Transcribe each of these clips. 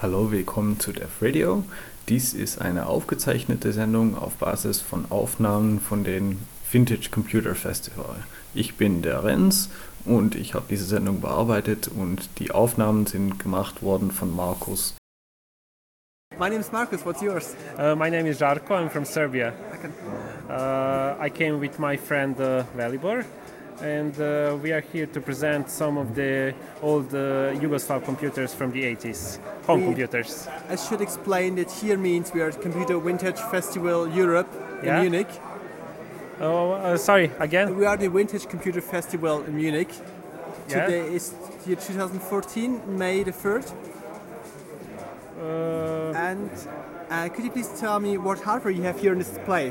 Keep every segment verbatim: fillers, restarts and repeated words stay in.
Hallo, willkommen zu Dev Radio. Dies ist eine aufgezeichnete Sendung auf Basis von Aufnahmen von den Vintage Computer Festival. Ich bin der Renz und ich habe diese Sendung bearbeitet und die Aufnahmen sind gemacht worden von Markus. My name is Marcus, what's yours? Uh, my name is Žarko, I'm from Serbia. Okay. Uh, I came with my friend uh, Velibor, and uh, we are here to present some of the old uh, Yugoslav computers from the eighties, home We- computers. I should explain that here means we are at Computer Vintage Festival Europe in Yeah? Munich. Oh, uh, sorry, again? We are the Vintage Computer Festival in Munich. Yeah? Today is year twenty fourteen, May the third. Uh, And uh, could you please tell me what hardware you have here on display?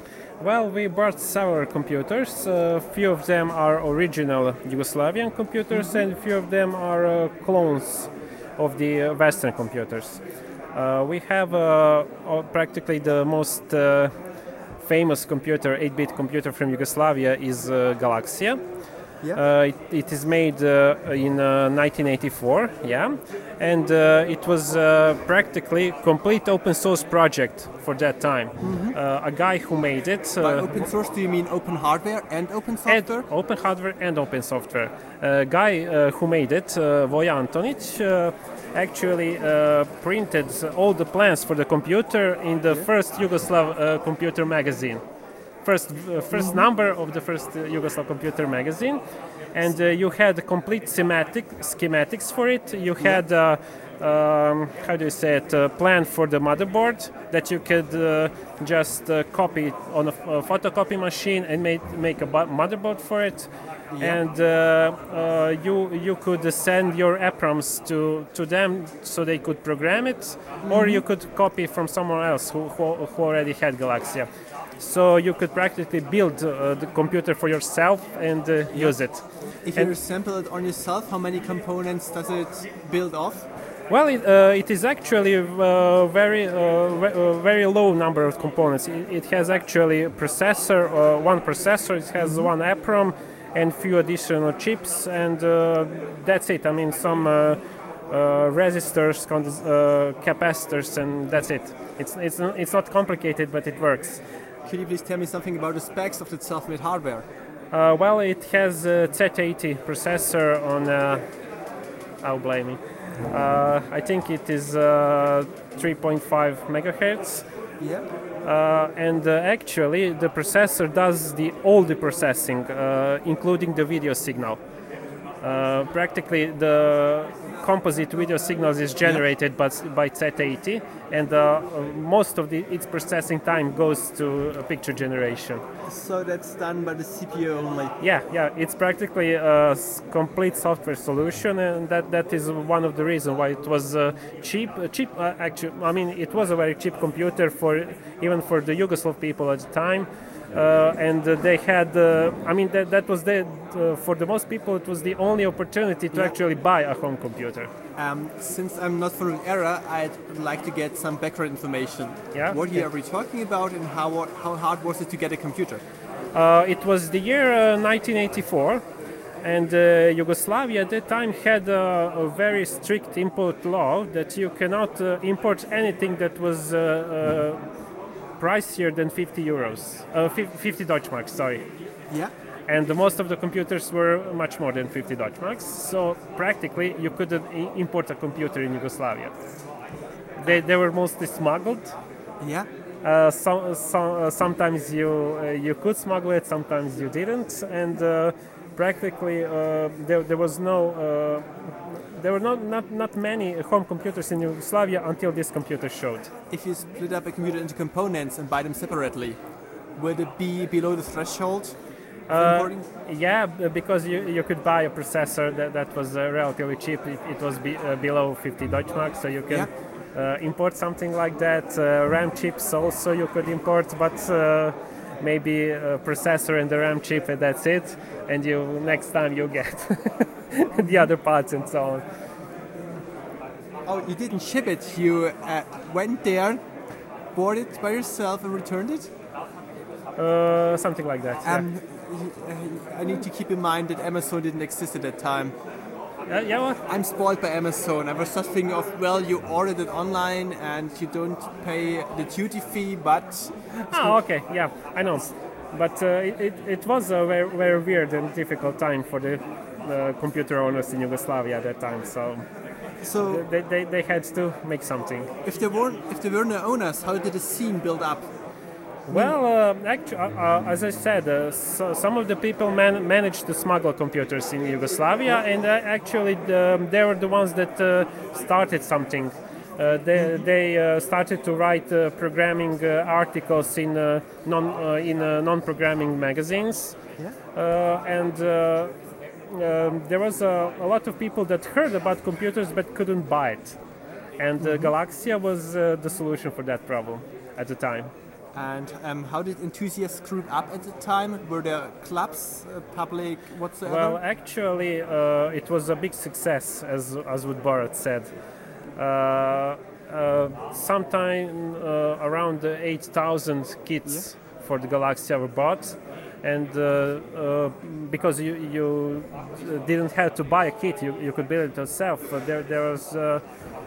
well, we bought several computers. A few of them are original Yugoslavian computers, and a few of them are uh, clones of the uh, Western computers. Uh, we have uh, uh, practically the most uh, famous computer, eight-bit computer from Yugoslavia is uh, Galaxia. Yeah. Uh, it, it is made uh, in uh, nineteen eighty-four, yeah, and uh, it was uh, practically complete open source project for that time. Uh, a guy who made it. By Uh, open source, do you mean open hardware and open and software? open hardware and open software. A guy uh, who made it, uh, Voja Antonic, uh, actually uh, printed all the plans for the computer in the first Yugoslav uh, computer magazine. First, uh, first number of the first uh, Yugoslav computer magazine, and uh, you had complete schematic schematics for it. You had uh, um, how do you say it? A plan for the motherboard that you could uh, just uh, copy on a, a photocopy machine and make make a bu- motherboard for it. And uh, uh, you you could send your EPROMs to, to them so they could program it, or you could copy from someone else who, who, who already had Galaxia. So you could practically build uh, the computer for yourself and uh, use it. If and- you assemble it on yourself, how many components does it build off? Well, it, uh, it is actually a uh, very uh, ve- uh, very low number of components. It, it has actually a processor, uh, one processor. It has one EPROM and few additional chips, and uh, that's it. I mean, some uh, uh, resistors, con- uh, capacitors, and that's it. It's it's not, it's not complicated, but it works. Could you please tell me something about the specs of the self-made hardware? Uh, well, it has a Z eighty processor on. Uh, I'll blame me. Uh, I think it is uh, three point five megahertz. Yeah. Uh, and uh, actually, the processor does the all the processing, uh, including the video signal. Uh, practically, the composite video signals is generated by, by Z eighty, and uh, uh, most of the, its processing time goes to uh, picture generation. So that's done by the C P U only. Yeah, yeah, it's practically a s- complete software solution, and that, that is one of the reasons why it was uh, cheap. Uh, cheap, uh, actually, I mean, it was a very cheap computer for even for the Yugoslav people at the time. Uh, and uh, they had, uh, I mean, that, that was the, uh, for the most people, it was the only opportunity to Yeah. actually buy a home computer. Um, since I'm not from the era, I'd like to get some background information. Yeah, What year okay. are we talking about, and how how hard was it to get a computer? Uh, it was the year uh, nineteen eighty-four, and uh, Yugoslavia at that time had a, a very strict import law that you cannot uh, import anything that was uh, uh, pricier than fifty euros, uh, fif- fifty Deutschmarks, sorry. Yeah. And the most of the computers were much more than fifty Deutschmarks, so practically you couldn't i- import a computer in Yugoslavia. They, they were mostly smuggled. Yeah. Uh, so, so, uh, sometimes you uh, you could smuggle it, sometimes you didn't, and uh, practically uh, there, there was no uh, there were not, not not many home computers in Yugoslavia until this computer showed. If you split up a computer into components and buy them separately, would it be below the threshold for Uh, importing? yeah, b- because you, you could buy a processor that, that was uh, relatively cheap. It, it was be, uh, below fifty Deutschmarks, so you can uh, import something like that. Uh, RAM chips also you could import, but uh, maybe a processor and the RAM chip, and that's it. And you next time you get the other parts and so on. Oh, you didn't ship it. You uh, went there, bought it by yourself, and returned it. Uh, something like that. Yeah. Um, y- uh, I need to keep in mind that Amazon didn't exist at that time. Uh, yeah, what? I'm spoiled by Amazon. I was just thinking of, well, you ordered it online and you don't pay the duty fee, but... Oh, okay, yeah, I know. But uh, it, it, it was a very, very weird and difficult time for the uh, computer owners in Yugoslavia at that time, so... So they, they, they had to make something. If there weren't if there were no owners, how did the scene build up? Well, uh, actually, uh, as I said, uh, so some of the people man- managed to smuggle computers in Yugoslavia, and uh, actually the, they were the ones that uh, started something. Uh, they they uh, started to write uh, programming uh, articles in uh, non uh, in uh, non-programming magazines, Yeah. uh, and. Uh, Um, there was a, a lot of people that heard about computers but couldn't buy it, and uh, Galaxia was uh, the solution for that problem at the time. And um, how did enthusiasts group up at the time? Were there clubs, uh, public, whatsoever? Well, actually, uh, it was a big success, as as what Borat said. Uh, uh, sometime uh, around eight thousand kits yeah. for the Galaxia were bought. And uh, uh, because you, you didn't have to buy a kit, you, you could build it yourself. But there, there was. Uh,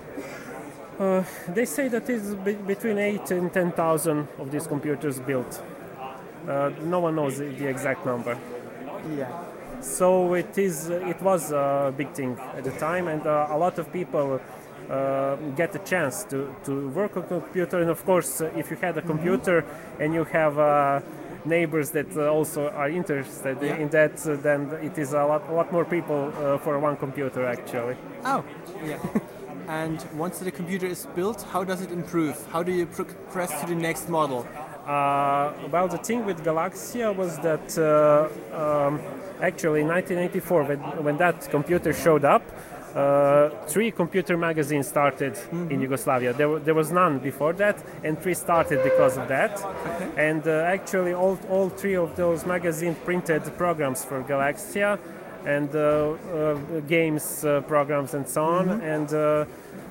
uh, they say that it's be- between eight and ten thousand of these computers built. Uh, no one knows the, the exact number. Yeah. So it is. It was a big thing at the time, and uh, a lot of people uh, get a chance to, to work on a computer. And of course, uh, if you had a computer mm-hmm. and you have. Uh, neighbors that uh, also are interested yeah. in that, uh, then it is a lot, a lot more people uh, for one computer actually. Oh, yeah. And once the computer is built, how does it improve? How do you progress to the next model? Uh, well, the thing with Galaxia was that uh, um, actually in nineteen eighty-four, when, when that computer showed up, Uh, three computer magazines started mm-hmm. in Yugoslavia. There, w- there was none before that, and three started because of that. Okay. And uh, actually, all, all three of those magazines printed programs for Galaxia, and uh, uh, games uh, programs and so on. Mm-hmm. And uh,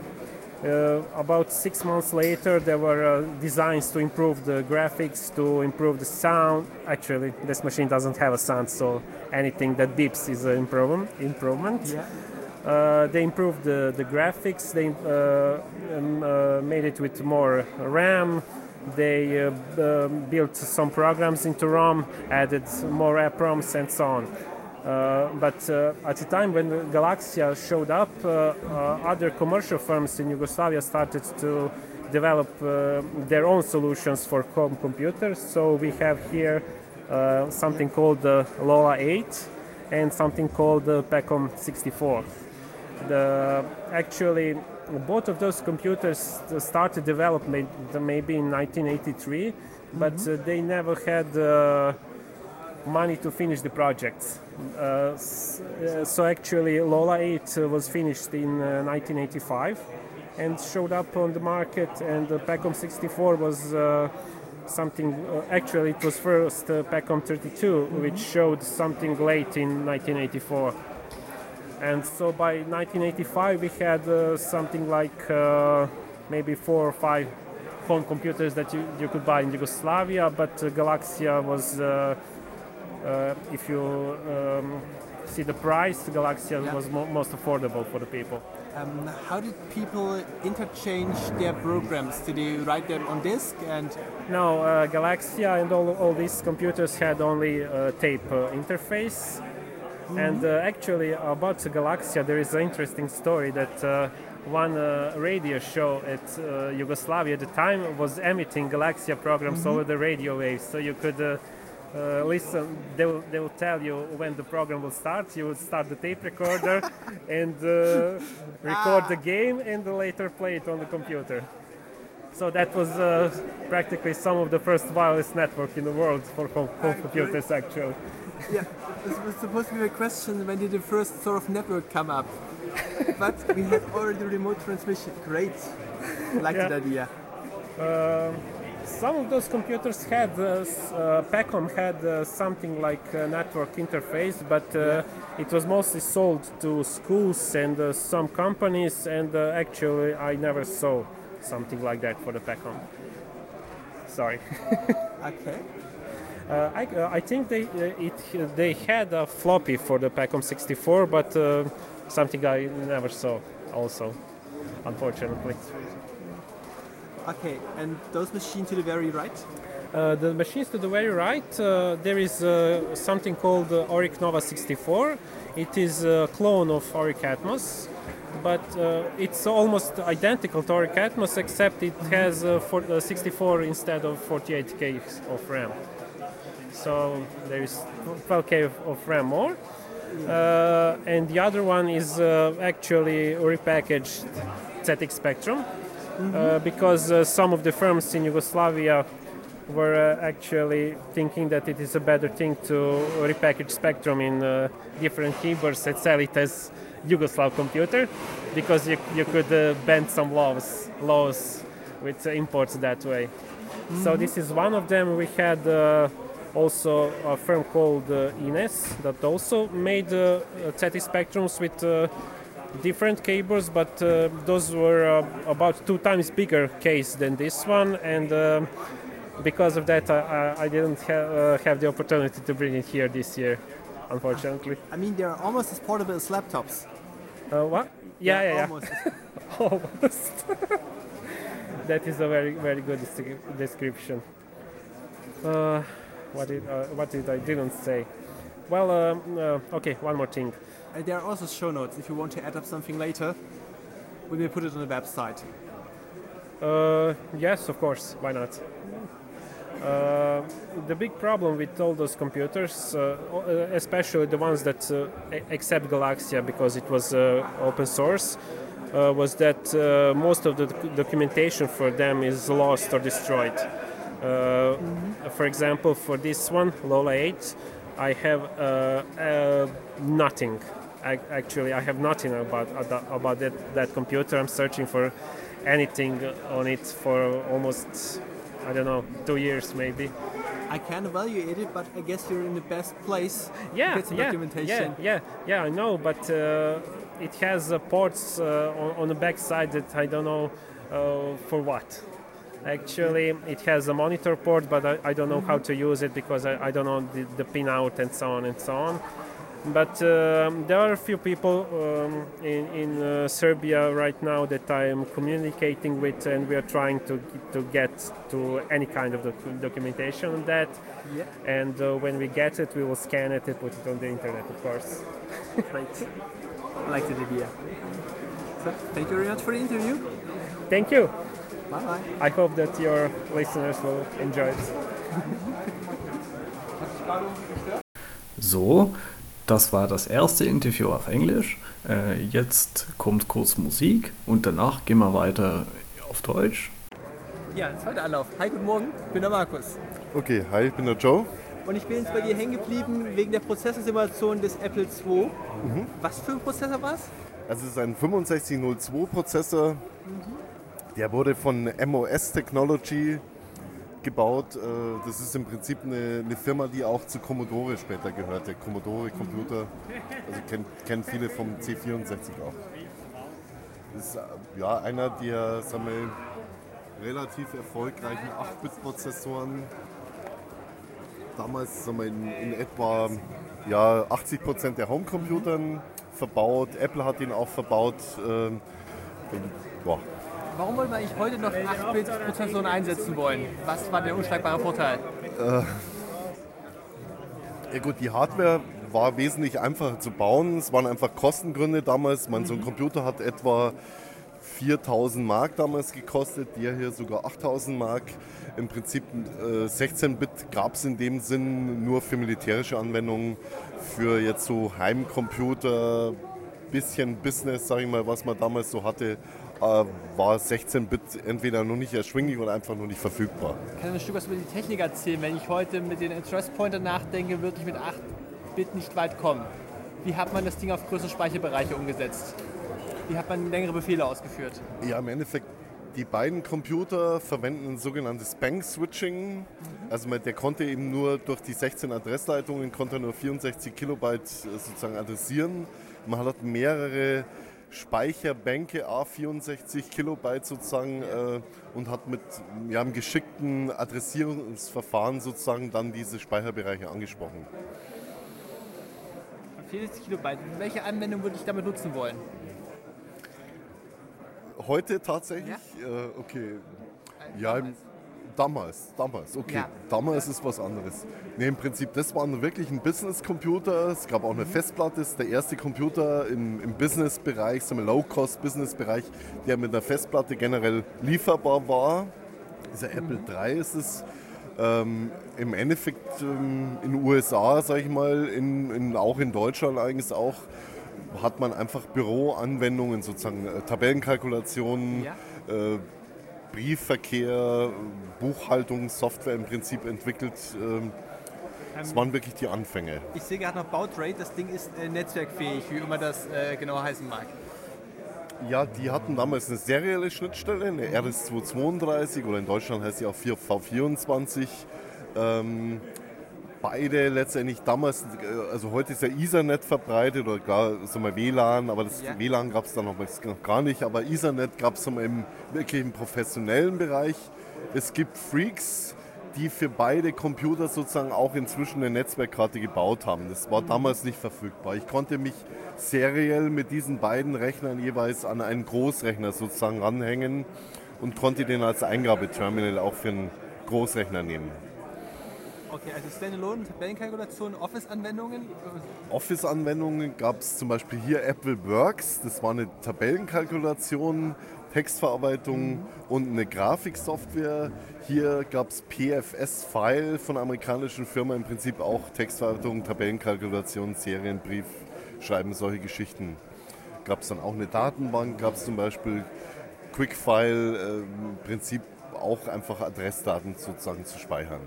uh, about six months later, there were uh, designs to improve the graphics, to improve the sound. Actually, this machine doesn't have a sound, so anything that beeps is an improvement. improvement. Yeah. Uh, they improved the, the graphics, they uh, um, uh, made it with more RAM, they uh, uh, built some programs into ROM, added more EPROMs and so on. Uh, but uh, at the time when Galaxia showed up, uh, uh, other commercial firms in Yugoslavia started to develop uh, their own solutions for home computers. So we have here uh, something called the Lola eight and something called the Pecom sixty-four. The, actually, both of those computers started development maybe in nineteen eighty-three, but mm-hmm. uh, they never had uh, money to finish the projects. Uh, so actually, Lola eight was finished in uh, nineteen eighty-five and showed up on the market, and the Pecom sixty-four was uh, something. Uh, actually, it was first uh, Pecom thirty-two, mm-hmm. which showed something late in nineteen eighty-four. And so by nineteen eighty-five we had uh, something like uh, maybe four or five home computers that you, you could buy in Yugoslavia, but uh, Galaxia was, uh, uh, if you um, see the price, Galaxia yeah. was mo- most affordable for the people. Um, how did people interchange their programs? Did they write them on disk? And no, uh, Galaxia and all, all these computers had only a tape uh, interface. Mm-hmm. And uh, actually, about Galaxia, there is an interesting story that uh, one uh, radio show at uh, Yugoslavia at the time was emitting Galaxia programs mm-hmm. over the radio waves. So you could uh, uh, listen, they will, they will tell you when the program will start. You would start the tape recorder and uh, record ah. the game and later play it on the computer. So that was uh, practically some of the first wireless network in the world for home, home computers, actually. Yeah, this was supposed to be a question, when did the first sort of network come up? But we had already remote transmission. Great. I like yeah. that idea. Uh, some of those computers had, uh, uh, Pecom had uh, something like a network interface, but uh, yeah. it was mostly sold to schools and uh, some companies, and uh, actually I never saw something like that for the Pecom. Sorry. Okay. Uh, I, uh, I think they uh, it uh, they had a floppy for the Pecom sixty-four, but uh, something I never saw also, unfortunately. Okay, and those machines to the very right? Uh, the machines to the very right, uh, there is uh, something called uh, Auric Nova sixty-four. It is a clone of Auric Atmos, but uh, it's almost identical to Auric Atmos, except it has uh, for, uh, sixty-four instead of forty-eight K of RAM. So there is twelve K of, of RAM more. Uh, and the other one is uh, actually repackaged Z X Spectrum, mm-hmm. uh, because uh, some of the firms in Yugoslavia were uh, actually thinking that it is a better thing to repackage Spectrum in uh, different keyboards and sell it as Yugoslav computer, because you, you could uh, bend some laws laws with uh, imports that way. Mm-hmm. So this is one of them. We had uh, also a firm called uh, Ines that also made uh, Z X Spectrums with uh, different keyboards, but uh, those were uh, about two times bigger case than this one, and uh, because of that, I, I didn't ha- uh, have the opportunity to bring it here this year, unfortunately. I mean, they're almost as portable as laptops. Uh, what? Yeah, yeah, yeah. Almost. Almost. That is a very, very good des- description. Uh, what did uh, what did I didn't say? Well, um, uh, okay, one more thing. And there are also show notes if you want to add up something later. We will put it on the website. Uh, yes, of course. Why not? Uh, the big problem with all those computers, uh, especially the ones that uh, accept Galaxia because it was uh, open source, uh, was that uh, most of the doc- documentation for them is lost or destroyed. Uh, mm-hmm. For example, for this one, Lola eight, I have uh, uh, nothing. I, actually, I have nothing about about that, that computer. I'm searching for anything on it for almost, I don't know, two years maybe. I can evaluate it, but I guess you're in the best place yeah, to get some yeah, documentation. Yeah, yeah, yeah, I know, but uh, it has uh, ports uh, on, on the back side that I don't know uh, for what. Actually, it has a monitor port, but I, I don't know mm-hmm. how to use it because I, I don't know the, the pin out and so on and so on. But um, there are a few people um, in, in uh, Serbia right now that I am communicating with, and we are trying to to get to any kind of doc- documentation on that. Yeah. And uh, when we get it, we will scan it and put it on the internet, of course. Great. I like the idea. So, thank you very much for the interview. Thank you. Bye bye. I hope that your listeners will enjoy it. So, das war das erste Interview auf Englisch. Äh, jetzt kommt kurz Musik und danach gehen wir weiter auf Deutsch. Ja, zweiter Anlauf. Hi, guten Morgen, ich bin der Markus. Okay, hi, ich bin der Joe. Und ich bin jetzt bei dir hängen geblieben wegen der Prozessorsimulation des Apple zwei. Mhm. Was für ein Prozessor war es? Also es ist ein fünfundsechzig null zwei Prozessor. Mhm. Der wurde von M O S Technology gebaut. Das ist im Prinzip eine, eine Firma, die auch zu Commodore später gehörte. Commodore Computer, also kennen, kennen viele vom C vierundsechzig auch. Das ist ja einer der, sagen wir, relativ erfolgreichen acht Bit Prozessoren. Damals, sagen wir, in, in etwa ja, achtzig Prozent der Homecomputern verbaut. Apple hat ihn auch verbaut. Ähm, ja. Warum wollen wir eigentlich heute noch acht Bit Prozessoren einsetzen wollen? Was war der unschlagbare Vorteil? Äh, ja gut, die Hardware war wesentlich einfacher zu bauen. Es waren einfach Kostengründe damals. Man, so ein Computer hat etwa viertausend Mark damals gekostet, der hier sogar achttausend Mark. Im Prinzip äh, sechzehn Bit gab es in dem Sinn nur für militärische Anwendungen, für jetzt so Heimcomputer, bisschen Business, sage ich mal, was man damals so hatte, äh, war sechzehn Bit entweder noch nicht erschwinglich oder einfach noch nicht verfügbar. Ich kann ein Stück was über die Technik erzählen. Wenn ich heute mit den Address Pointer nachdenke, würde ich mit acht Bit nicht weit kommen. Wie hat man das Ding auf größere Speicherbereiche umgesetzt? Wie hat man längere Befehle ausgeführt? Ja, im Endeffekt, die beiden Computer verwenden ein sogenanntes Bank-Switching. Mhm. Also der konnte eben nur durch die sechzehn Adressleitungen, konnte nur vierundsechzig Kilobyte sozusagen adressieren. Man hat mehrere Speicherbänke, A vierundsechzig Kilobyte sozusagen, äh, und hat mit ja, einem geschickten Adressierungsverfahren sozusagen dann diese Speicherbereiche angesprochen. vierundsechzig Kilobyte. Welche Anwendung würde ich damit nutzen wollen? Heute tatsächlich? Ja? Äh, okay. Äh, Ja, damals. im- damals, damals, okay. Ja. Damals ist was anderes. Ne, im Prinzip, das war wirklich ein Business-Computer. Es gab auch eine Festplatte. Das ist der erste Computer im, im Business-Bereich, so ein Low-Cost-Business-Bereich, der mit einer Festplatte generell lieferbar war. Dieser Apple drei ist es. Ähm, Im Endeffekt ähm, in den U S A, sag ich mal, in, in, auch in Deutschland eigentlich auch, hat man einfach Büroanwendungen, sozusagen äh, Tabellenkalkulationen, Ja. äh, Briefverkehr, Buchhaltungssoftware im Prinzip entwickelt. Ähm, das Ähm, waren wirklich die Anfänge. Ich sehe gerade noch Bautrade, das Ding ist äh, netzwerkfähig, wie immer das äh, genau heißen mag. Ja, die hatten damals eine serielle Schnittstelle, eine R S zweihundertzweiunddreißig oder in Deutschland heißt sie auch V vierundzwanzig. Ähm, beide letztendlich damals, äh, also heute ist ja Ethernet verbreitet oder klar, sagen wir W L A N, aber das Ja. W L A N gab es dann noch, noch gar nicht, aber Ethernet gab es im wirklich im professionellen Bereich. Es gibt Freaks, die für beide Computer sozusagen auch inzwischen eine Netzwerkkarte gebaut haben. Das war damals nicht verfügbar. Ich konnte mich seriell mit diesen beiden Rechnern jeweils an einen Großrechner sozusagen ranhängen und konnte den als Eingabeterminal auch für einen Großrechner nehmen. Okay, also Standalone, Tabellenkalkulation, Office-Anwendungen. Office-Anwendungen gab es zum Beispiel hier Apple Works, das war eine Tabellenkalkulation, Textverarbeitung und eine Grafiksoftware. Hier gab es P F S File von einer amerikanischen Firma, im Prinzip auch Textverarbeitung, Tabellenkalkulation, Serienbrief, Schreiben, solche Geschichten. Gab es dann auch eine Datenbank, gab es zum Beispiel Quickfile, äh, im Prinzip auch einfach Adressdaten sozusagen zu speichern.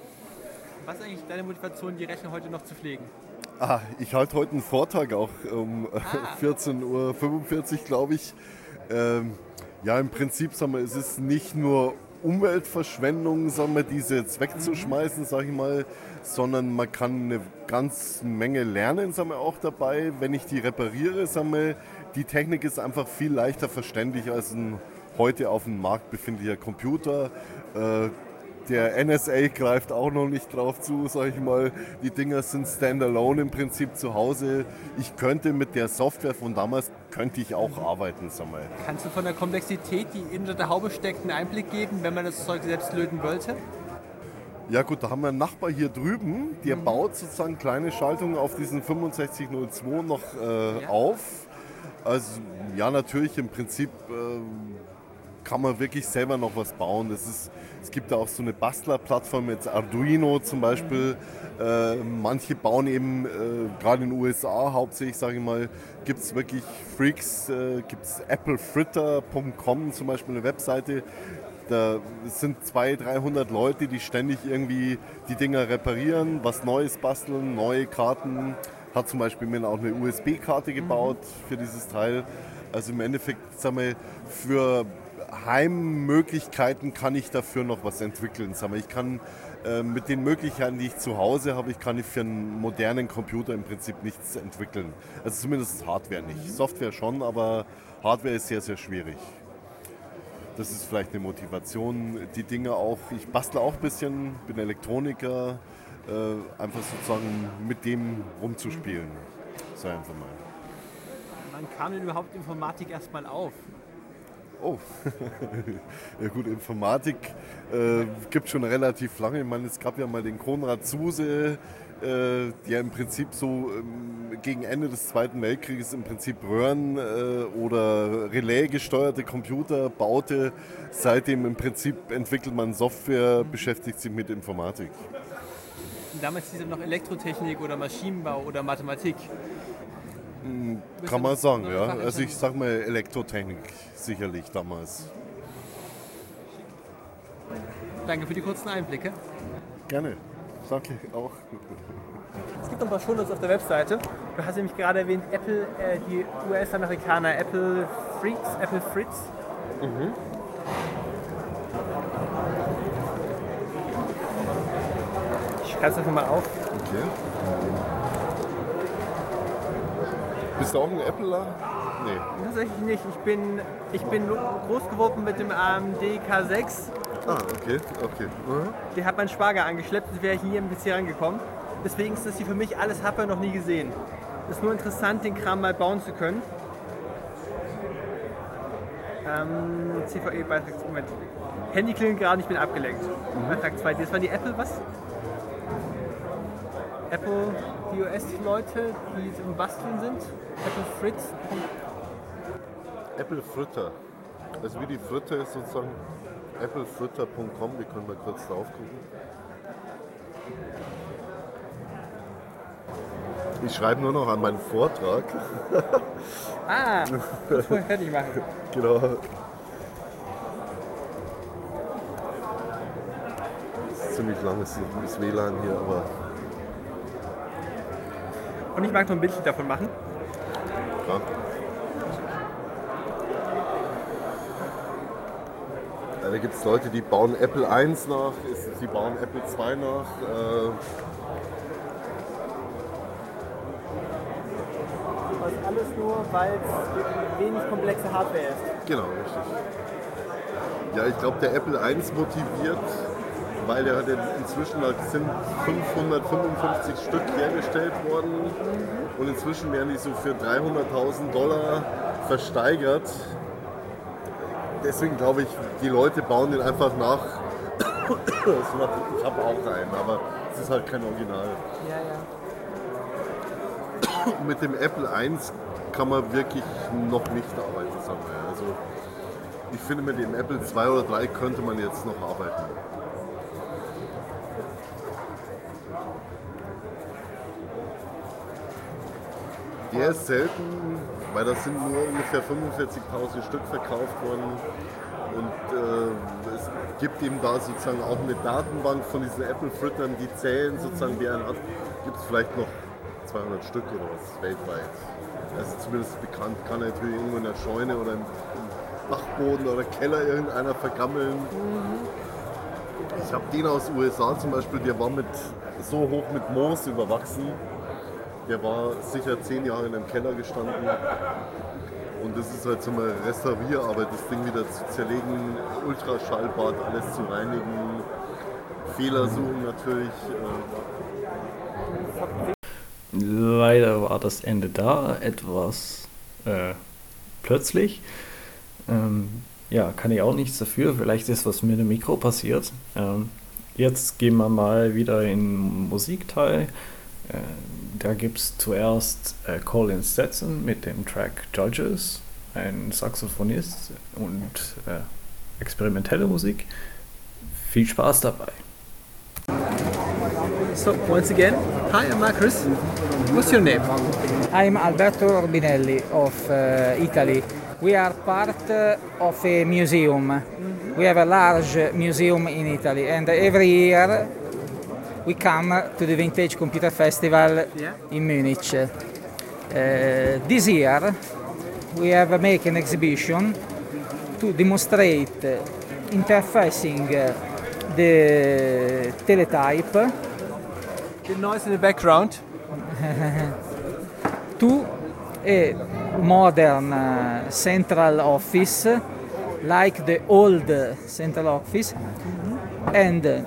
Was ist eigentlich deine Motivation, die Rechner heute noch zu pflegen? Ah, ich halte heute einen Vortrag auch um vierzehn Uhr fünfundvierzig, glaube ich. Ähm, ja, im Prinzip, sagen wir, es ist nicht nur Umweltverschwendung, sagen wir, diese jetzt wegzuschmeißen, sage ich mal, sondern man kann eine ganze Menge lernen, sagen wir, auch dabei. Wenn ich die repariere, sagen wir, die Technik ist einfach viel leichter verständlich als ein heute auf dem Markt befindlicher Computer. Äh, Der N S A greift auch noch nicht drauf zu, sage ich mal. Die Dinger sind standalone im Prinzip zu Hause. Ich könnte mit der Software von damals, könnte ich auch arbeiten, sag mal. Kannst du von der Komplexität, die unter der Haube steckt, einen Einblick geben, wenn man das Zeug selbst löten wollte? Ja gut, da haben wir einen Nachbar hier drüben, der mhm. baut sozusagen kleine Schaltungen auf diesen fünfundsechzig null zwei noch äh, Ja. auf. Also ja, natürlich im Prinzip äh, kann man wirklich selber noch was bauen. Das ist, es gibt da auch so eine Bastlerplattform, jetzt Arduino zum Beispiel. Äh, manche bauen eben, äh, gerade in den U S A hauptsächlich, sage ich mal, gibt es wirklich Freaks, äh, gibt es applefritter punkt com zum Beispiel eine Webseite. Da sind zweihundert, dreihundert Leute, die ständig irgendwie die Dinger reparieren, was Neues basteln, neue Karten. Hat zum Beispiel mir auch eine U S B-Karte gebaut für dieses Teil. Also im Endeffekt, sagen wir, für Heimmöglichkeiten kann ich dafür noch was entwickeln. Sagen wir, ich kann äh, mit den Möglichkeiten, die ich zu Hause habe, ich kann ich für einen modernen Computer im Prinzip nichts entwickeln. Also zumindest Hardware nicht. Software schon, aber Hardware ist sehr, sehr schwierig. Das ist vielleicht eine Motivation. Die Dinge auch, ich bastle auch ein bisschen, bin Elektroniker, äh, einfach sozusagen mit dem rumzuspielen. So einfach mal. Wann kam denn überhaupt Informatik erstmal auf? Oh, ja gut, Informatik äh, gibt schon relativ lange. Ich meine, es gab ja mal den Konrad Zuse, äh, der im Prinzip so ähm, gegen Ende des Zweiten Weltkrieges im Prinzip Röhren äh, oder Relais-gesteuerte Computer baute. Seitdem im Prinzip entwickelt man Software, beschäftigt sich mit Informatik. Damals hieß es noch Elektrotechnik oder Maschinenbau oder Mathematik. Kann man sagen, ja. Also ich sag mal Elektrotechnik sicherlich damals. Danke für die kurzen Einblicke. Gerne. Danke auch. Es gibt noch ein paar Shownotes auf der Webseite. Du hast nämlich gerade erwähnt, Apple, äh, die U S-Amerikaner, Apple Freaks, Apple Fritz. Mhm. Ich schreibe es einfach mal auf. Okay. Bist du auch ein Appler? Nee. Tatsächlich nicht. Ich bin, ich bin groß geworden mit dem A M D K sechs. Ah, okay, okay. Mhm. Der hat mein Schwager angeschleppt, das wäre ich nie am P C rangekommen. Deswegen ist das hier für mich alles Hardware noch nie gesehen. Es ist nur interessant, den Kram mal bauen zu können. Ähm, C V E-Beitrag, Moment. Handy klingelt gerade, ich bin abgelenkt. Mhm. Beitrag zwei, das waren die Apple, was? Apple iOS-Leute, die im Basteln sind. Apple Fritz. Apple Fritter. Also wie die Fritte ist sozusagen applefritter punkt com, die können wir kurz drauf gucken. Ich schreibe nur noch an meinen Vortrag. Ah, das vorher fertig machen. Genau. Das ist ziemlich langes das W L A N hier, aber... Und ich mag noch ein Bildchen davon machen. Klar. Ja, da gibt es Leute, die bauen Apple eins nach, sie bauen Apple zwei nach. Äh Das ist alles nur, weil es wenig komplexe Hardware ist. Genau, richtig. Ja, ich glaube, der Apple eins motiviert, weil der hat inzwischen sind fünfhundertfünfundfünfzig Stück hergestellt worden und inzwischen werden die so für dreihunderttausend Dollar versteigert. Deswegen glaube ich, die Leute bauen den einfach nach. Ich habe auch einen, aber es ist halt kein Original. Ja, ja. Mit dem Apple eins kann man wirklich noch nicht arbeiten, sagen wir. Also ich finde, mit dem Apple zwei oder drei könnte man jetzt noch arbeiten. Der ist selten, weil das sind nur ungefähr fünfundvierzigtausend Stück verkauft worden. Und äh, es gibt eben da sozusagen auch eine Datenbank von diesen Apple-Frittern, die zählen sozusagen, wer einen hat. Gibt es vielleicht noch zweihundert Stück oder was weltweit. Das ist zumindest bekannt, kann natürlich irgendwo in der Scheune oder im Dachboden oder Keller irgendeiner vergammeln. Mhm. Ich habe den aus den U S A zum Beispiel, der war mit, so hoch mit Moos überwachsen. Der war sicher zehn Jahre in einem Keller gestanden. Und das ist halt so eine Restaurierarbeit, das Ding wieder zu zerlegen, Ultraschallbad, alles zu reinigen, Fehler suchen natürlich. Leider war das Ende da etwas äh, plötzlich. Ähm, ja, kann ich auch nichts dafür. Vielleicht ist was mit dem Mikro passiert. Ähm, jetzt gehen wir mal wieder in den Musikteil. Äh, da gibt es zuerst äh, Colin Stetson mit dem Track Judges, ein Saxophonist und äh, experimentelle Musik. Viel Spaß dabei. So, once again, hi, I'm Marcus. What's your name? I'm Alberto Orbinelli of uh, Italy. We are part uh, of a museum. Mm-hmm. We have a large museum in Italy, and every year we come to the Vintage Computer Festival yeah. in Munich. Uh, this year we have made an exhibition to demonstrate uh, interfacing uh, the teletype. The noise in the background. To a modern uh, central office, like the old central office, mm-hmm. and uh,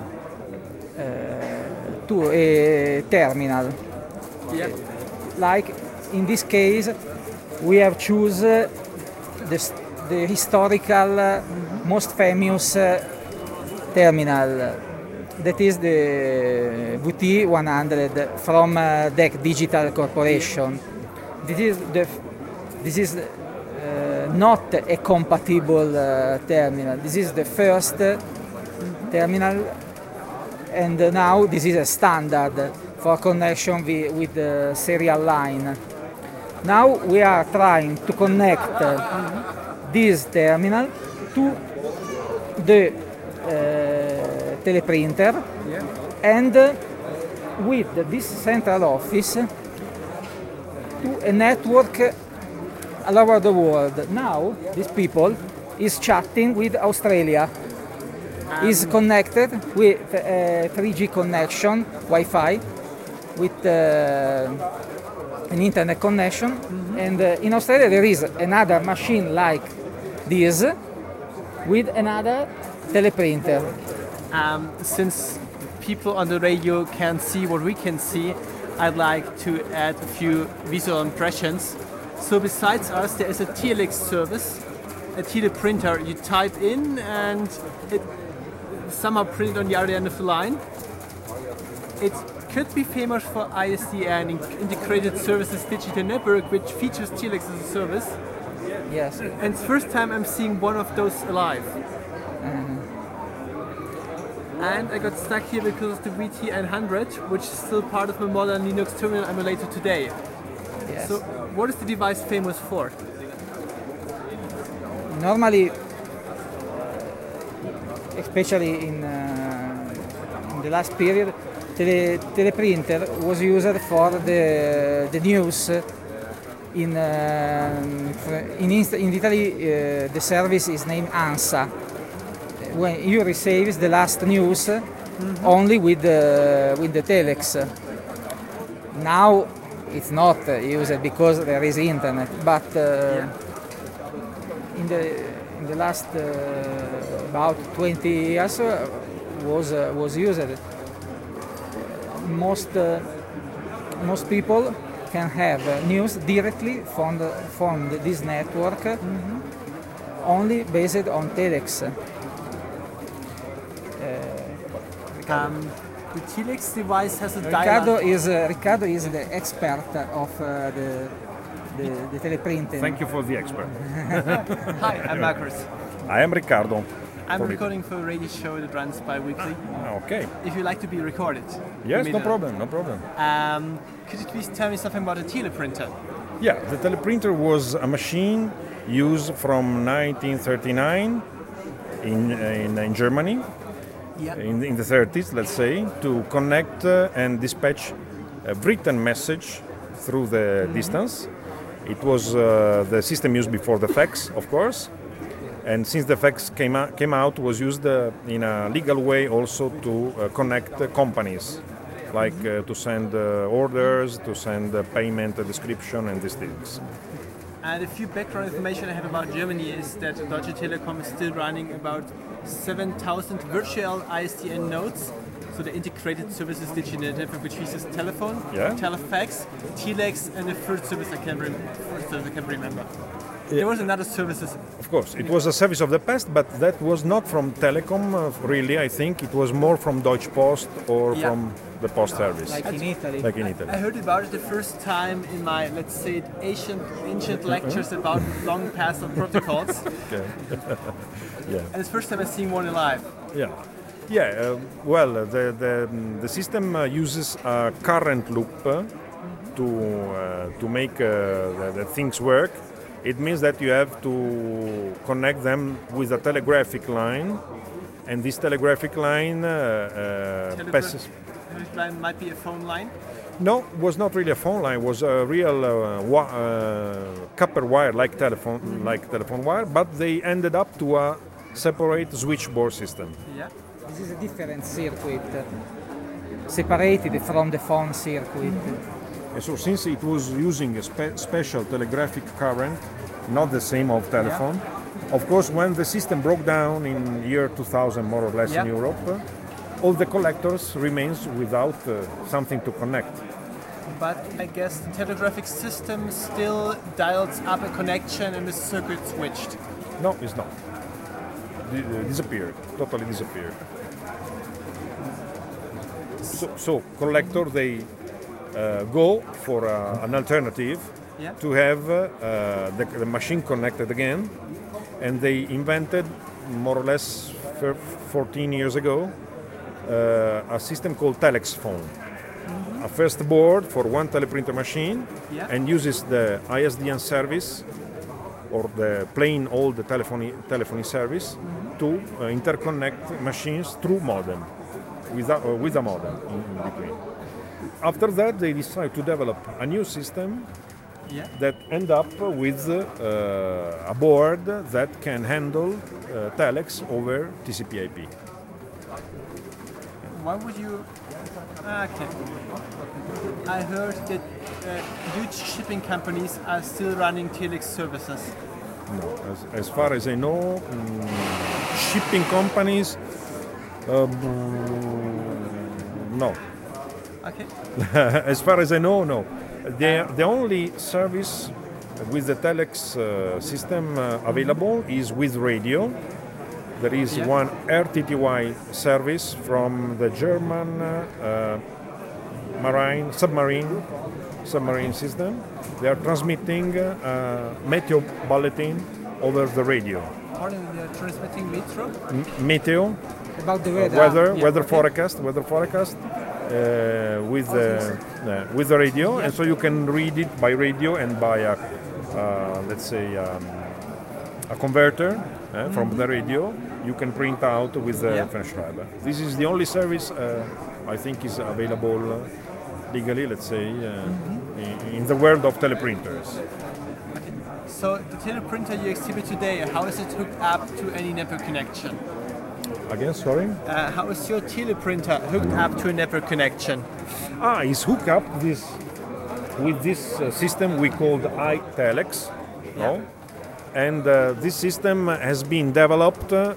to a terminal. Yeah. Like in this case, we have choose uh, the, the historical, uh, mm-hmm. most famous uh, terminal. That is the V T one hundred from uh, D E C Digital Corporation. This is the this is uh, not a compatible uh, terminal. This is the first uh, terminal, and uh, now this is a standard for connection with, with the serial line. Now we are trying to connect uh, this terminal to the uh, teleprinter, yeah. and uh, with this central office to a network all over the world. Now these people is chatting with Australia, um. is connected with a three G connection, Wi-Fi, with uh, an internet connection, mm-hmm. and uh, in Australia there is another machine like this with another teleprinter. Um, since people on the radio can't see what we can see, I'd like to add a few visual impressions. So besides us, there is a Telex service, a teleprinter. You type in and it somehow printed on the other end of the line. It could be famous for I S D N, Integrated Services Digital Network, which features Telex as a service. Yes. And it's the first time I'm seeing one of those alive. And I got stuck here because of the V T nine hundred, which is still part of my modern Linux terminal emulator today. Yes. So, what is the device famous for? Normally, especially in, uh, in the last period, tele, teleprinter was used for the, the news. In, uh, in, Inst- in Italy, uh, the service is named ANSA. When you receive the last news mm-hmm. only with the, with the telex. Now it's not used because there is internet, but uh, yeah. in the in the last uh, about twenty years uh, was uh, was used. Most uh, most people can have news directly from the, from this network mm-hmm. only based on telex. Um, the Telex device has a Riccardo dial-up. is uh, Riccardo is the expert of uh, the, the the teleprinting. Thank you for the expert. Hi, I'm Marcus. I am Riccardo. I'm recording for a radio show that runs bi-weekly. Okay. If you like to be recorded. Yes, no problem, no problem. Um, could you please tell me something about a teleprinter? Yeah, the teleprinter was a machine used from nineteen thirty-nine in in, in Germany. Yeah. In, in the thirties, let's say, to connect uh, and dispatch a written message through the mm-hmm. distance. It was uh, the system used before the fax, of course, and since the fax came out, came out was used uh, in a legal way also to uh, connect uh, companies, like uh, to send uh, orders, to send uh, payment uh, description and these things. And a few background information I have about Germany is that Deutsche Telekom is still running about seven thousand virtual I S D N nodes, so the Integrated Services Digital Network, which uses telephone, yeah. telefax, telex, and the third service I can't, rem- first service I can't remember. Yeah. There was another services. Of course, it was a service of the past, but that was not from Telecom, uh, really, I think. It was more from Deutsche Post or yeah. from the Post service. Like in Italy. Like in Italy. I heard about it the first time in my, let's say, it, ancient, ancient lectures about long paths of protocols. Okay. Yeah. And it's the first time I've seen one alive. Yeah. Yeah, uh, well, uh, the, the, the system uh, uses a current loop uh, mm-hmm. to, uh, to make uh, the, the things work. It means that you have to connect them with a telegraphic line, and this telegraphic line uh, uh, Telegraph- passes. Telegraphic line might be a phone line? No, it was not really a phone line. It was a real uh, wa- uh, copper wire, like telephone, mm-hmm. like telephone wire, but they ended up to a separate switchboard system. Yeah. This is a different circuit, separated from the phone circuit. And so since it was using a spe- special telegraphic current, not the same of telephone, yeah. of course when the system broke down in year two thousand more or less yeah. in Europe, uh, all the collectors remains without uh, something to connect. But I guess the telegraphic system still dials up a connection and the circuit switched. No, it's not. D- uh, disappeared, totally disappeared. So, so collector, they uh, go for uh, an alternative yeah. to have uh, the, the machine connected again, and they invented more or less fourteen years ago uh, a system called Telex phone. Mm-hmm. A first board for one teleprinter machine yeah. and uses the I S D N service or the plain old telephony telephony service mm-hmm. to uh, interconnect machines through modem, with a, uh, with a modem in, in between. After that, they decide to develop a new system yeah. that end up with uh, a board that can handle uh, telex over T C P I P. Why would you... Okay. I heard that uh, huge shipping companies are still running telex services. No, as, as far as I know, um, shipping companies, um, no. Okay. As far as I know, no. The, the only service with the telex uh, system uh, available is with radio. There is Yeah. one R T T Y service from the German uh, marine submarine submarine system. They are transmitting uh, meteo bulletin over the radio. Pardon, they're transmitting metro? M- meteo, About the uh, weather. weather, yeah, weather okay. forecast, weather forecast uh, with the uh, with the radio, and so you can read it by radio and by a uh, let's say um, a converter uh, from the radio. You can print out with the Yeah. Fernschreiber. This is the only service uh, I think is available uh, legally, let's say, uh, in, in the world of teleprinters. So the teleprinter you exhibit today, how is it hooked up to any network connection? Again, sorry. Uh, how is your teleprinter hooked up to a network connection? Ah, it's hooked up this with this uh, system we called iTelex, no? And uh, this system has been developed uh,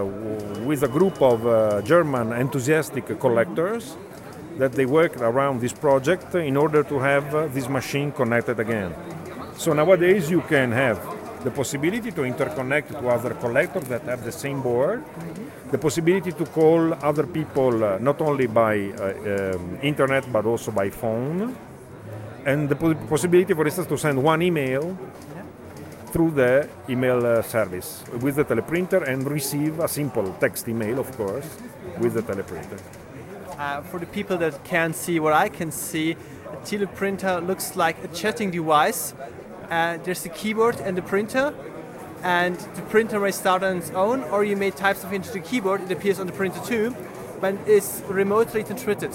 w- with a group of uh, German enthusiastic collectors that they worked around this project in order to have uh, this machine connected again. So nowadays you can have the possibility to interconnect to other collectors that have the same board, the possibility to call other people uh, not only by uh, um, internet but also by phone, and the po- possibility, for instance, to send one email through the email uh, service with the teleprinter and receive a simple text email, of course, with the teleprinter. Uh, for the people that can't see what I can see, a teleprinter looks like a chatting device. Uh, there's the keyboard and the printer, and the printer may start on its own, or you may type something into the keyboard, it appears on the printer too, but it's remotely transmitted.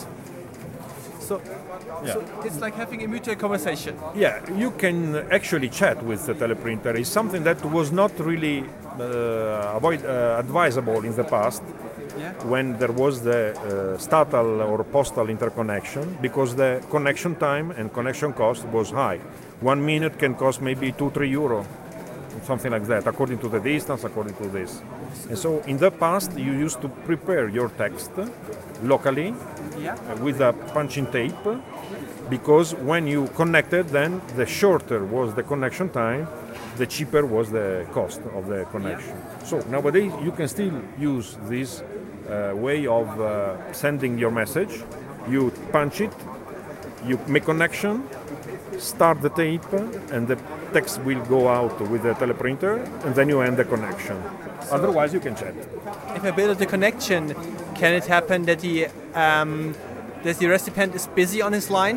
So, Yeah. so it's like having a mutual conversation. Yeah, you can actually chat with the teleprinter. It's something that was not really uh, avoid, uh, advisable in the past Yeah. when there was the uh, Statal or postal interconnection, because the connection time and connection cost was high. One minute can cost maybe two, three euro, something like that, according to the distance, according to this. And so in the past, you used to prepare your text locally Yeah. uh, with a punching tape, because when you connected, then the shorter was the connection time, the cheaper was the cost of the connection. So nowadays you can still use this uh, way of uh, sending your message. You punch it, you make connection, start the tape, and the text will go out with the teleprinter, and then you end the connection. Otherwise you can chat. If I build the connection, can it happen that the um, that the recipient is busy on his line?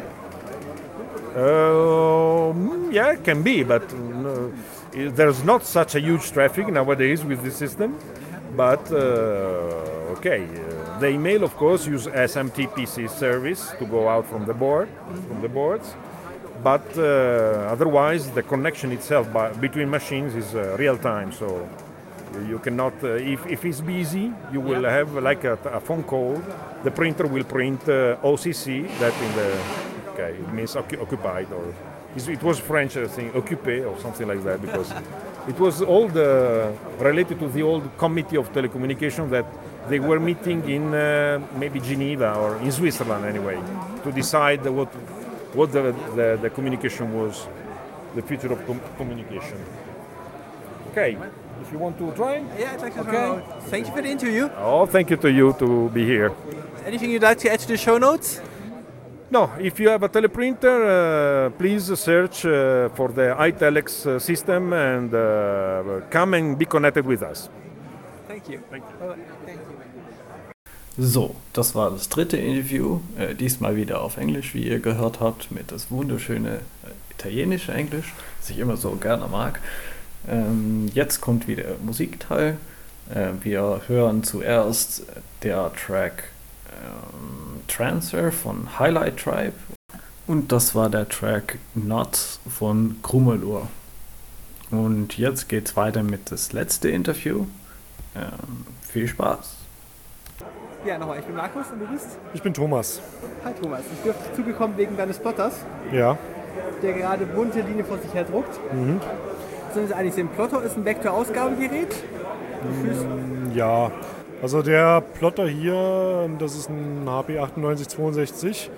Uh, mm, yeah, it can be, but uh, there's not such a huge traffic nowadays with this system. But uh, okay, uh, the email, of course, use S M T P C service to go out from the board, from the boards. But uh, otherwise, the connection itself by, between machines is uh, real time. So you cannot, uh, if, if it's busy, you will Yeah. have like a, a phone call. The printer will print uh, O C C, that in the, okay, it means occu- occupied, or it's- it was French uh, thing, occupé or something like that, because it was all the, related to the old committee of telecommunication that they were meeting in uh, maybe Geneva or in Switzerland anyway, to decide what what the, the, the communication was, the future of com- communication. Okay, if you want to try. Yeah, I'd like to Okay. know. Thank you for the interview. Oh, thank you to you to be here. Anything you'd like to add to the show notes? No, if you have a teleprinter, uh, please search uh, for the iTelex uh, system and uh, come and be connected with us. Thank you. Thank you. Bye-bye. Thank you. So, das war das dritte Interview, äh, diesmal wieder auf Englisch, wie ihr gehört habt, mit das wunderschöne äh, italienische Englisch, das ich immer so gerne mag. Ähm, jetzt kommt wieder Musikteil. Äh, wir hören zuerst der Track ähm, Transfer von Highlight Tribe und das war der Track Not von Krummelur. Und jetzt geht's weiter mit das letzte Interview. Ähm, viel Spaß! Ja, nochmal, ich bin Markus und du bist? Ich bin Thomas. Hi Thomas, ich dürfte zugekommen wegen deines Plotters, Ja. der gerade bunte Linie vor sich her druckt. Mhm. Sind es eigentlich ein Plotter, ist ein Vektorausgabegerät? Ja. Also der Plotter hier, das ist ein H P achtundneunzig zweiundsechzig.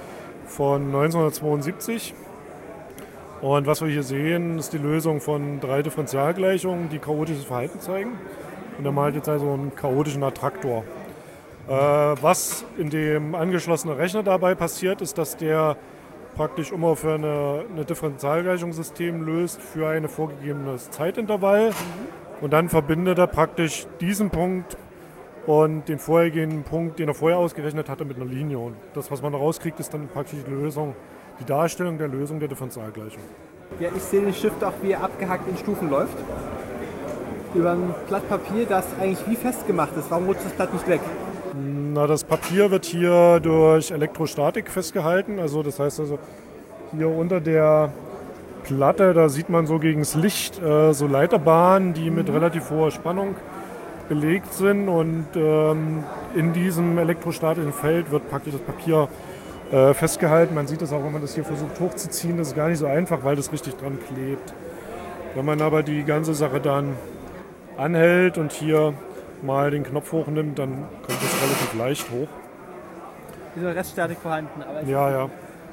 von neunzehnhundertzweiundsiebzig. Und was wir hier sehen, ist die Lösung von drei Differentialgleichungen, die chaotisches Verhalten zeigen. Und er malt jetzt also einen chaotischen Attraktor. Äh, was in dem angeschlossenen Rechner dabei passiert, ist, dass der praktisch immer für eine, eine Differentialgleichungssystem löst für ein vorgegebenes Zeitintervall. Und dann verbindet er praktisch diesen Punkt und den vorhergehenden Punkt, den er vorher ausgerechnet hatte, mit einer Linie. Und das, was man da rauskriegt, ist dann praktisch die Lösung, die Darstellung der Lösung der Differentialgleichung. Ja, ich sehe den Stift auch, wie er abgehackt in Stufen läuft. Über ein Blatt Papier, das eigentlich wie festgemacht ist. Warum rutscht das Blatt nicht weg? Na, das Papier wird hier durch Elektrostatik festgehalten. Also das heißt also, hier unter der Platte, da sieht man so gegen das Licht äh, so Leiterbahnen, die mit relativ hoher Spannung belegt sind. Und ähm, in diesem elektrostatischen Feld wird praktisch das Papier äh, festgehalten. Man sieht das auch, wenn man das hier versucht hochzuziehen. Das ist gar nicht so einfach, weil das richtig dran klebt. Wenn man aber die ganze Sache dann anhält und hier mal den Knopf hochnimmt, dann kommt das relativ leicht hoch. Ist eine Reststatik vorhanden. Aber Ja, ja.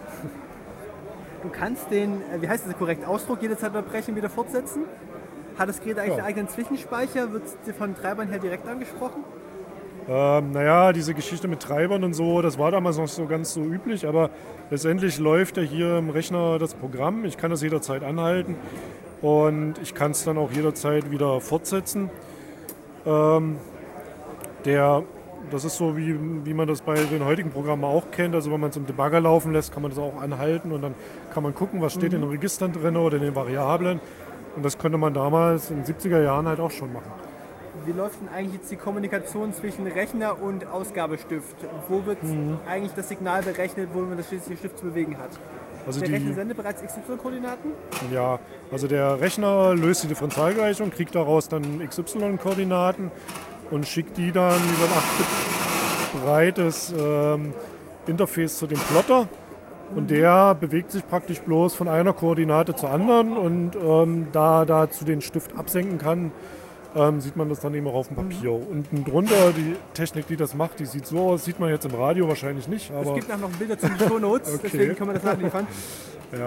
du kannst den, äh, wie heißt das korrekt, Ausdruck jederzeit unterbrechen, wieder fortsetzen? Hat das Gerät eigentlich Ja. einen eigenen Zwischenspeicher? Wird es dir von Treibern her direkt angesprochen? Ähm, naja, diese Geschichte mit Treibern und so, das war damals noch so ganz so üblich, aber letztendlich läuft ja hier im Rechner das Programm. Ich kann das jederzeit anhalten und ich kann es dann auch jederzeit wieder fortsetzen. Ähm, der, das ist so, wie, wie man das bei den heutigen Programmen auch kennt. Also wenn man es im Debugger laufen lässt, kann man das auch anhalten und dann kann man gucken, was steht in den Registern drin oder in den Variablen. Und das konnte man damals in den siebziger Jahren halt auch schon machen. Wie läuft denn eigentlich jetzt die Kommunikation zwischen Rechner und Ausgabestift? Wo wird eigentlich das Signal berechnet, wo man das schließliche Stift zu bewegen hat? Also Der die, Rechner sendet bereits X Y-Koordinaten? ja, also der Rechner löst die Differentialgleichung, kriegt daraus dann X Y-Koordinaten und schickt die dann über ein acht Bit breites ähm, Interface zu dem Plotter. Und der bewegt sich praktisch bloß von einer Koordinate zur anderen und ähm, da dazu den Stift absenken kann, ähm, sieht man das dann eben auch auf dem Papier. Unten drunter, die Technik, die das macht, die sieht so aus, sieht man jetzt im Radio wahrscheinlich nicht. Aber Es gibt nachher noch Bilder zu den Shownotes, Okay. deswegen können wir das nachliefern. ja.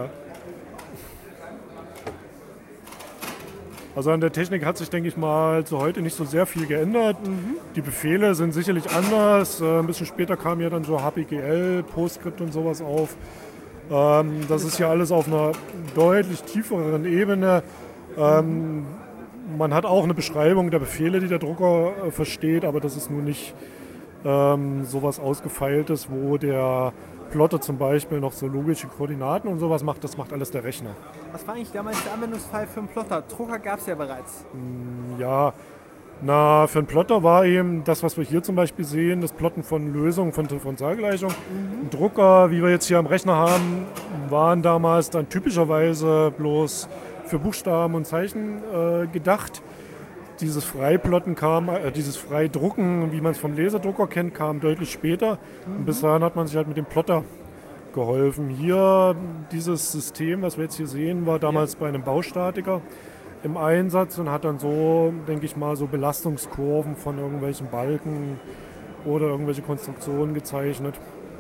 Also an der Technik hat sich, denke ich mal, zu heute nicht so sehr viel geändert. Die Befehle sind sicherlich anders. Äh, ein bisschen später kam ja dann so H P G L, PostScript und sowas auf. Ähm, das ist ja alles auf einer deutlich tieferen Ebene. Ähm, man hat auch eine Beschreibung der Befehle, die der Drucker äh, versteht, aber das ist nun nicht ähm, sowas Ausgefeiltes, wo der Plotter zum Beispiel noch so logische Koordinaten und sowas macht. Das macht alles der Rechner. Was war eigentlich damals der Anwendungsfall für einen Plotter? Drucker gab es ja bereits. Ja, na, für einen Plotter war eben das, was wir hier zum Beispiel sehen, das Plotten von Lösungen von Differentialgleichung. Ein Drucker, wie wir jetzt hier am Rechner haben, waren damals dann typischerweise bloß für Buchstaben und Zeichen äh, gedacht. Dieses Freiplotten kam, äh, dieses Freidrucken, wie man es vom Laserdrucker kennt, kam deutlich später. Und bis dahin hat man sich halt mit dem Plotter geholfen. Hier, dieses System, was wir jetzt hier sehen, war damals bei einem Baustatiker im Einsatz und hat dann so, denke ich mal, so Belastungskurven von irgendwelchen Balken oder irgendwelche Konstruktionen gezeichnet.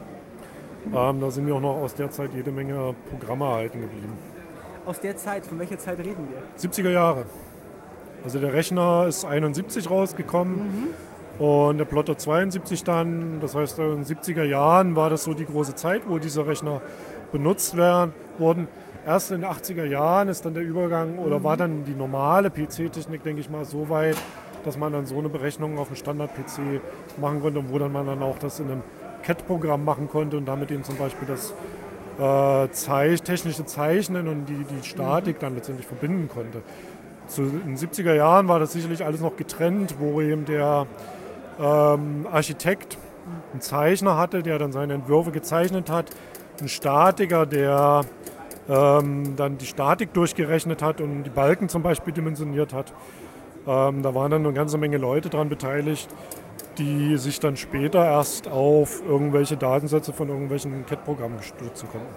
Ähm, da sind mir auch noch aus der Zeit jede Menge Programme erhalten geblieben. Aus der Zeit, von welcher Zeit reden wir? siebziger Jahre. Also der Rechner ist einundsiebzig rausgekommen und der Plotter zweiundsiebzig dann. Das heißt, in den siebziger Jahren war das so die große Zeit, wo diese Rechner benutzt werden, wurden. Erst in den achtziger Jahren ist dann der Übergang oder war dann die normale P C-Technik, denke ich mal, so weit, dass man dann so eine Berechnung auf dem Standard-P C machen konnte und wo dann man dann auch das in einem C A D-Programm machen konnte und damit eben zum Beispiel das äh, Zeich, technische Zeichnen und die, die Statik dann letztendlich verbinden konnte. Zu, in den siebziger Jahren war das sicherlich alles noch getrennt, wo eben der ähm, Architekt einen Zeichner hatte, der dann seine Entwürfe gezeichnet hat, ein Statiker, der ähm, dann die Statik durchgerechnet hat und die Balken zum Beispiel dimensioniert hat. Ähm, da waren dann eine ganze Menge Leute daran beteiligt, die sich dann später erst auf irgendwelche Datensätze von irgendwelchen C A D-Programmen stützen konnten.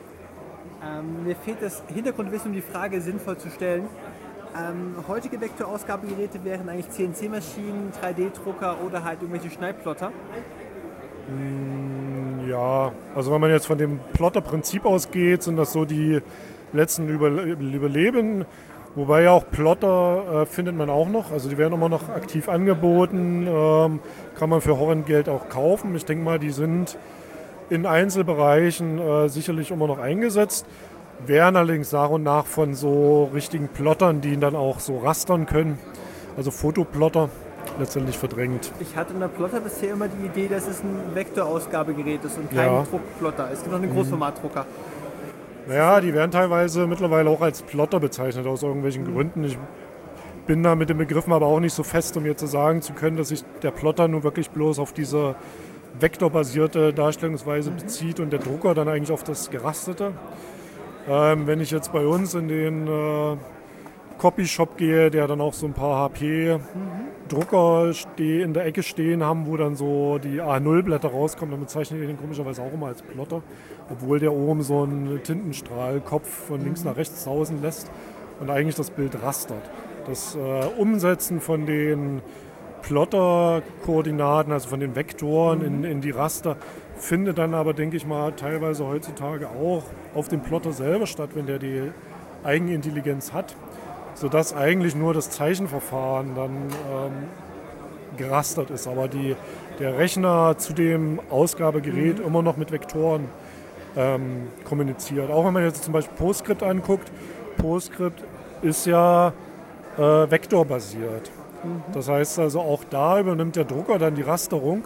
Ähm, mir fehlt das Hintergrundwissen, um die Frage sinnvoll zu stellen. Ähm, heutige Vektorausgabegeräte wären eigentlich C N C-Maschinen, drei D-Drucker oder halt irgendwelche Schneidplotter. Ja, also wenn man jetzt von dem Plotter-Prinzip ausgeht, sind das so die letzten Überle Überlebenden. Wobei ja auch Plotter äh, findet man auch noch, also die werden immer noch aktiv angeboten, ähm, kann man für Horrendgeld auch kaufen. Ich denke mal, die sind in Einzelbereichen äh, sicherlich immer noch eingesetzt, werden allerdings nach und nach von so richtigen Plottern, die dann auch so rastern können, also Fotoplotter, letztendlich verdrängt. Ich hatte in der Plotter bisher immer die Idee, dass es ein Vektorausgabegerät ist und kein Ja. Druckplotter. Es gibt noch einen Großformatdrucker. Naja, die werden teilweise mittlerweile auch als Plotter bezeichnet, aus irgendwelchen mhm. Gründen. Ich bin da mit den Begriffen aber auch nicht so fest, um jetzt sagen zu können, dass sich der Plotter nur wirklich bloß auf diese vektorbasierte Darstellungsweise mhm. bezieht und der Drucker dann eigentlich auf das Gerastete. Ähm, wenn ich jetzt bei uns in den äh, Copyshop gehe, der dann auch so ein paar H P-Drucker mhm. in der Ecke stehen haben, wo dann so die A null Blätter rauskommen, dann bezeichne ich den komischerweise auch immer als Plotter, obwohl der oben so einen Tintenstrahlkopf von links nach rechts sausen lässt und eigentlich das Bild rastert. Das äh, Umsetzen von den Plotter-Koordinaten, also von den Vektoren in, in die Raster, findet dann aber, denke ich mal, teilweise heutzutage auch auf dem Plotter selber statt, wenn der die Eigenintelligenz hat, sodass eigentlich nur das Zeichenverfahren dann ähm, gerastert ist, aber die, der Rechner zu dem Ausgabegerät mhm. immer noch mit Vektoren ähm, kommuniziert. Auch wenn man jetzt zum Beispiel PostScript anguckt, PostScript ist ja äh, vektorbasiert. Mhm. Das heißt also, auch da übernimmt der Drucker dann die Rasterung,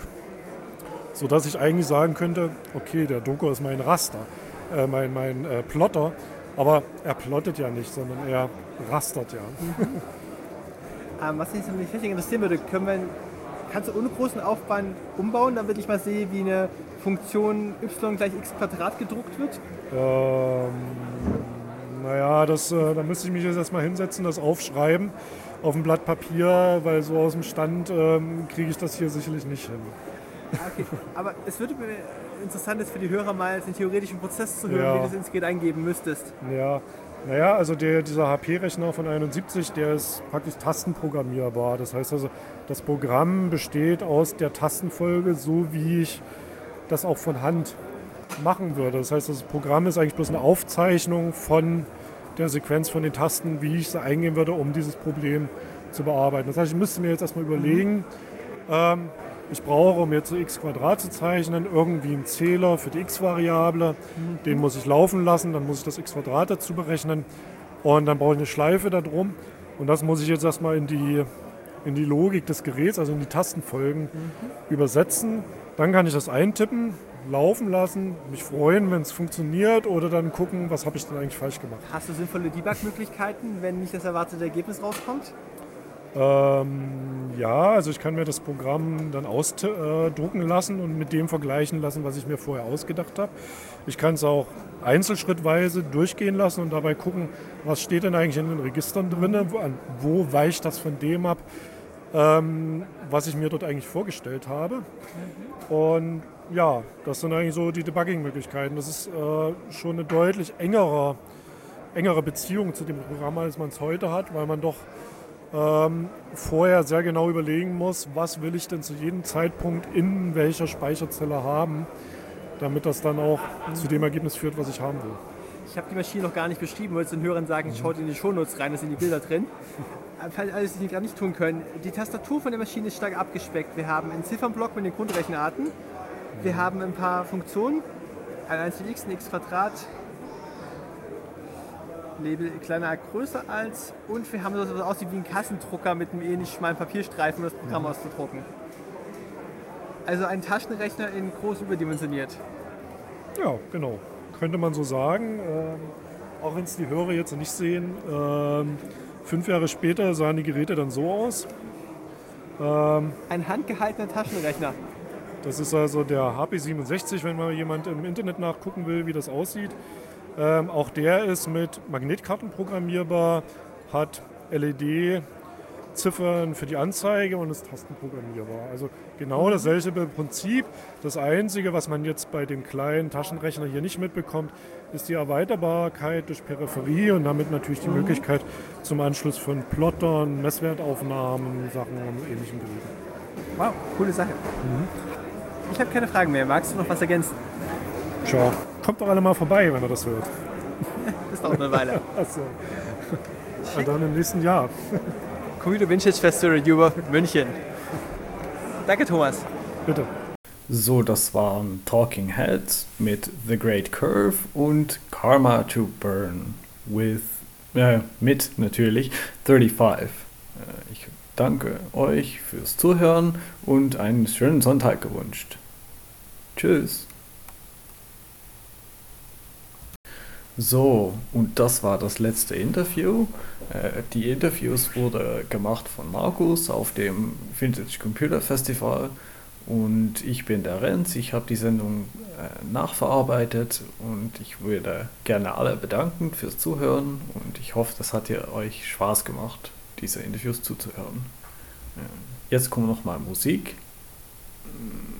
sodass ich eigentlich sagen könnte, okay, der Drucker ist mein Raster, äh, mein, mein äh, Plotter, aber er plottet ja nicht, sondern er rastert ja. Mhm. ähm, was mich richtig interessieren würde, können wir, kannst du ohne großen Aufwand umbauen, damit ich mal sehe, wie eine Funktion y gleich x Quadrat gedruckt wird? Ähm, naja, das, äh, da müsste ich mich jetzt erstmal hinsetzen, das aufschreiben auf ein Blatt Papier, weil so aus dem Stand ähm, kriege ich das hier sicherlich nicht hin. Okay, aber es würde mir interessant ist für die Hörer mal den theoretischen Prozess zu hören, Ja. wie du das ins Gerät eingeben müsstest. Ja, naja, also der, dieser H P-Rechner von einundsiebzig, der ist praktisch tastenprogrammierbar. Das heißt also, das Programm besteht aus der Tastenfolge, so wie ich das auch von Hand machen würde. Das heißt, das Programm ist eigentlich bloß eine Aufzeichnung von der Sequenz von den Tasten, wie ich sie eingehen würde, um dieses Problem zu bearbeiten. Das heißt, ich müsste mir jetzt erstmal überlegen, mhm. ähm, ich brauche, um jetzt so x Quadrat zu zeichnen, irgendwie einen Zähler für die x-Variable. Mhm. Den muss ich laufen lassen, dann muss ich das x Quadrat dazu berechnen und dann brauche ich eine Schleife da drum. Und das muss ich jetzt erstmal in die, in die Logik des Geräts, also in die Tastenfolgen mhm. übersetzen. Dann kann ich das eintippen, laufen lassen, mich freuen, wenn es funktioniert oder dann gucken, was habe ich denn eigentlich falsch gemacht. Hast du sinnvolle Debug-Möglichkeiten, wenn nicht das erwartete Ergebnis rauskommt? Ähm, ja, also ich kann mir das Programm dann ausdrucken lassen und mit dem vergleichen lassen, was ich mir vorher ausgedacht habe. Ich kann es auch einzelschrittweise durchgehen lassen und dabei gucken, was steht denn eigentlich in den Registern drin, wo, wo weicht das von dem ab, ähm, was ich mir dort eigentlich vorgestellt habe. Und ja, das sind eigentlich so die Debugging-Möglichkeiten. Das ist äh, schon eine deutlich engere, engere Beziehung zu dem Programm, als man es heute hat, weil man doch ähm, vorher sehr genau überlegen muss, was will ich denn zu jedem Zeitpunkt in welcher Speicherzelle haben, damit das dann auch zu dem Ergebnis führt, was ich haben will. Ich habe die Maschine noch gar nicht beschrieben, wollte den Hörern sagen, schaut in die Shownotes rein, da sind die Bilder drin. Falls alles die gerade nicht tun können. Die Tastatur von der Maschine ist stark abgespeckt. Wir haben einen Ziffernblock mit den Grundrechenarten. Wir haben ein paar Funktionen, ein eins zu x, ein x Quadrat, Label kleiner größer als und wir haben so etwas aussieht wie ein Kassendrucker mit einem ähnlich schmalen Papierstreifen, um das Programm mhm. auszudrucken. Also ein Taschenrechner in groß überdimensioniert. Ja, genau. Könnte man so sagen. Ähm, auch wenn es die Hörer jetzt nicht sehen. Ähm, fünf Jahre später sahen die Geräte dann so aus. Ähm, ein handgehaltener Taschenrechner. Das ist also der H P siebenundsechzig, wenn mal jemand im Internet nachgucken will, wie das aussieht. Ähm, auch der ist mit Magnetkarten programmierbar, hat L E D-Ziffern für die Anzeige und ist tastenprogrammierbar. Also genau dasselbe Prinzip. Das Einzige, was man jetzt bei dem kleinen Taschenrechner hier nicht mitbekommt, ist die Erweiterbarkeit durch Peripherie und damit natürlich die mhm. Möglichkeit zum Anschluss von Plottern, Messwertaufnahmen, Sachen und ähnlichen Geräten. Wow, coole Sache. Mhm. Ich habe keine Fragen mehr. Magst du noch was ergänzen? Tja, kommt doch alle mal vorbei, wenn ihr das hört. Das dauert eine Weile. Achso. Und dann im nächsten Jahr. Computer Vintage Festival Europe München. Danke, Thomas. Bitte. So, das waren Talking Heads mit The Great Curve und Karma to Burn with, äh, mit natürlich fünfunddreißig. Äh, ich danke euch fürs Zuhören und einen schönen Sonntag gewünscht. Tschüss. So, und das war das letzte Interview. Äh, die Interviews wurde gemacht von Markus auf dem Vintage Computer Festival und ich bin der Renz. Ich habe die Sendung äh, nachverarbeitet und ich würde gerne alle bedanken fürs Zuhören und ich hoffe, das hat ihr euch Spaß gemacht, diese Interviews zuzuhören. Äh, jetzt kommt noch mal Musik.